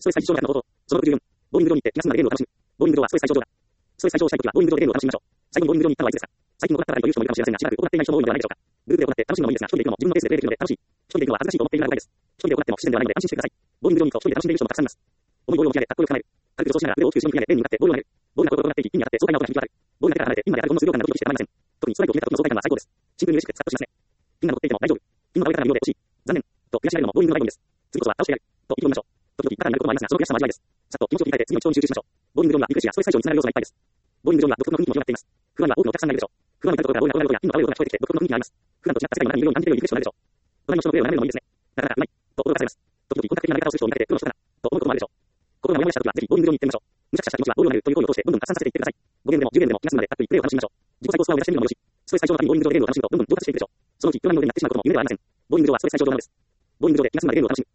ストレス解消の方法。その64。ボーイング上に行って気が済んだらゲームを楽しむ。ボーイング上はストレス解消場だ。ストレス解消したいときはボーイング上でゲームを楽しみましょう。最近ボーイング上に行ったのはいつですか？最近行ったらという人もいるかもしれませんが、しばらく行っていない人も多いのではないでしょうか。グループで行って楽しむのもいいですが、一人で行くのも自分のペースでプレイできるので楽しい。一人で行くのは恥ずかしいと思っている場合です。一人で行っても不自然ではないので安心してください。ボーイング上に行くと一人で楽しんでいる人もたくさんいます。重いボールを持ち上げ、かっこよく構える。軽く助走しながら腕を大きく後ろに振り上げ、レーンに向かってボールを投げる。ボールが転がっていき、意味に当たって爽快な音が響き渡る。ボールが手から離れて、ピンまであるほんの数秒間のドキドキしてたまりません。特にストライクを決めた時の爽快感は最高です。シンプルに嬉しくてスカッとしますね。ピンが残っていても大丈夫。ピンの上からのようで惜しい。残念。と悔しがるのもボーイングの醍醐味です。次こそは倒してやる。と意気込みましょう。時々バカになることもありますが、その悔しさも味わいです。さっと気持ちを切り替えて次の一投に集中しましょう。ボーイング上にはリフレッシュやストレス解消につながる要素がいっぱいです。ボーイング上には独特の雰囲気も広がっています。不安は多くのお客さんがいるでしょう。不安を至るところからボールが転がる音やピンの青い音が聞こえてきて独特の雰囲気があります。普段と違った世界の中にいるように感じているようにリフレッシュになるでしょう。隣の人のプレーを眺めるのもいいですね。なかなかうまい。と驚かされます。時々本格的な投げ方をする人を見かけて苦労したな。と思うこともあるでしょう。心がモヤモヤした時はぜひボーイング上に行ってみましょう。むしゃくしゃした気持ちはボールを投げるという行為を通してどんどん発散させていってください。5ゲームでも10ゲームでも気が済むまでたっぷりプレーを楽しみましょう。自己最高スコアを目指してみるのもよし。ストレス解消のためにボーイング上でゲームを楽しむとどんどん上達していくでしょう。そのうちプランの上になってしまうことも夢ではありません。ボーイング上はストレス解消場なのです。ボーイング上で気が済むまでゲームを楽しむ。